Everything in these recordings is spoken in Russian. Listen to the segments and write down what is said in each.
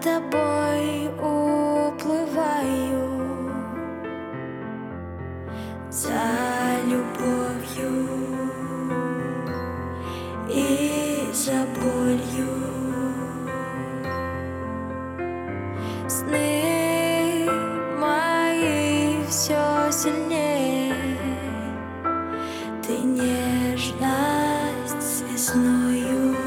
тобой уплываю, за любовью и за болью. Сны мои все сильнее, ты нежность с весною.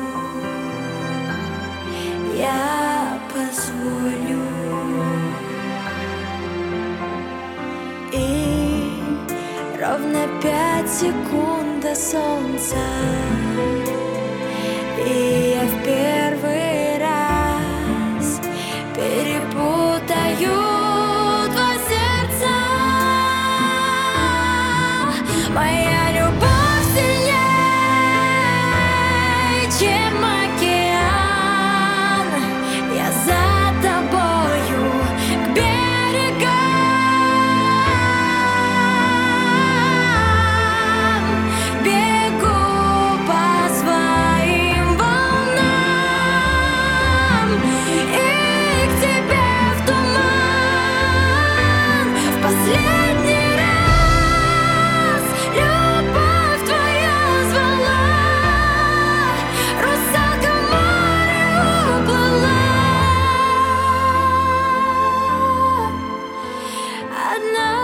Я позволю, и ровно 5 секунд до солнца, и я в первый раз перепутаю два сердца. Моя любовь сильнее, чем океан. Я за тобою к берегам бегу по своим волнам, и к тебе в туман в последний раз. Любовь твоя звала, русалка в море уплыла одна.